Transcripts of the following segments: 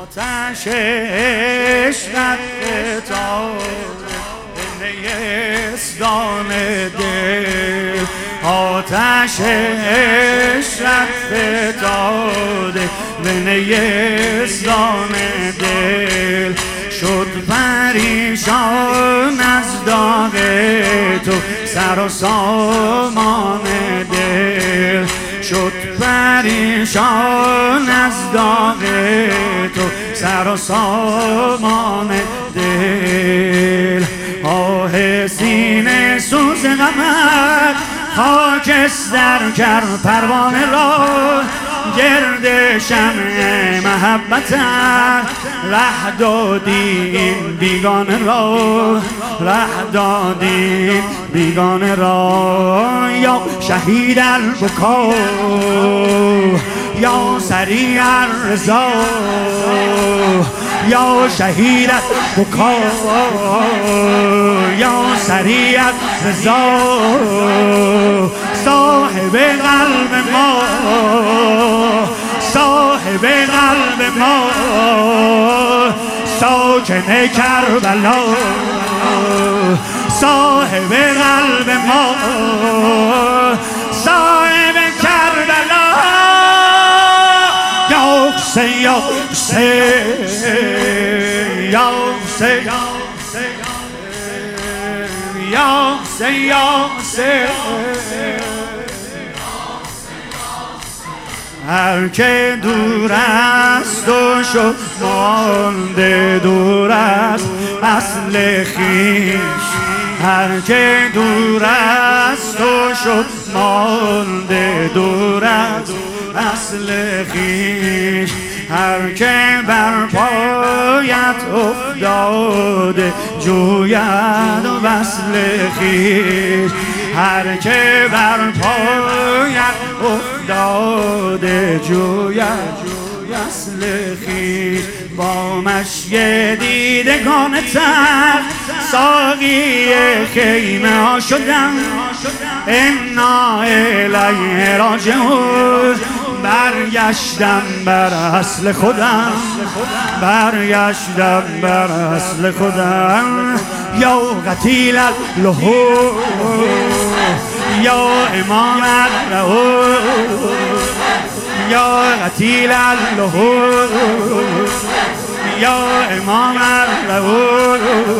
آتش عشقت فتاده به نیستان دل، آتش عشقت فتاده به نیستان دل، شد پریشان از داغ تو سر و سامان دل، شد پریشان از داغ تو سر و سامان دل. آه سینه سوز غمت خاکستر کرد پروانه را، گرد شمع محبتت ره دادی این بیگانه را، ره دادی بیگانه را. یا شهید البکا یا سریع الرضا، یا شهید البکا یا سریع الرضا، صاحب قلب ما، صاحب قلب ما، ساکن کربلا، صاحب قلب ما، صاحب کربلا. یا حسین یا حسین یا حسین یا حسین یا حسین، هر که دور است و شد مانده دور است اصل خویش، هر که دور است و شد مانده دور است اصل خویش، هر که بر پایت افتاده جوید وصل خویش، هر که بر پایت افتاده جوید وصل خویش. با مشی دیدگان تر ساقی خیمه ها شدم، انا الیه راجعون، برگشتم بر اصل خودم، برگشتم بر اصل خودم. یا قتیل اللهور یا امام الرهور، یا قتیل اللهور یا امام الرهور،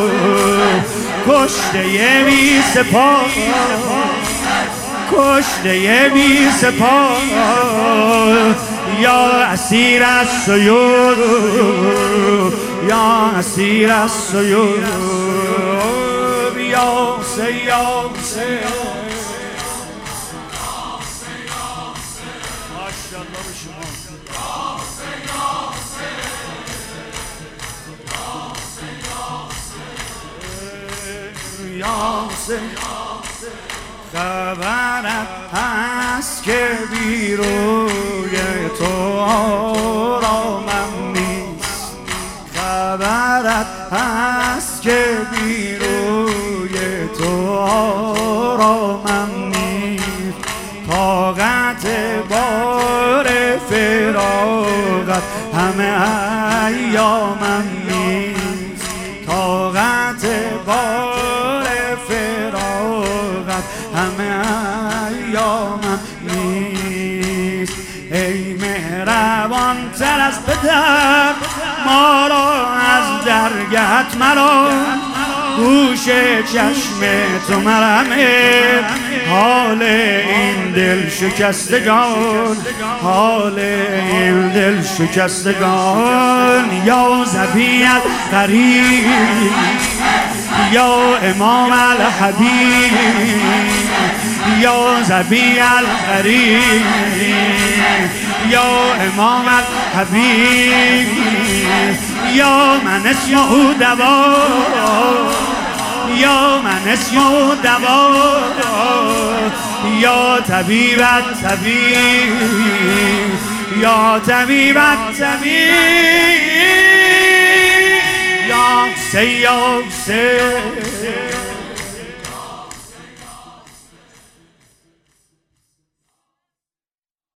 کشته بی سپاه، کشته بی سپاه، یا اسیر السیوف، یا اسیر السیوف. یا حسین یا حسین، ماشاءالله به شما. یا حسین خبرت هست که بی روی تو آرامم نیست، خبرت هست که بی روی تو آرامم نیست، طاقت بار فراقت همه ایامم نیست، طاقت بار فراقت همه ایامم نیست. ای مهربان تر از پدر ما را از درگهت مرا، گوش چشم تو مرهمه حال این دل شکستگان، حال این دل شکستگان. یا ذبیح الغریب یا امام الحبیب، یا ذبیح الغریب یا امام الحبیب، یا من اسمه دوا، یا من اسمه دوا، یا طبیب الطبیب، یا طبیب الطبیب. یا حسین یا حسین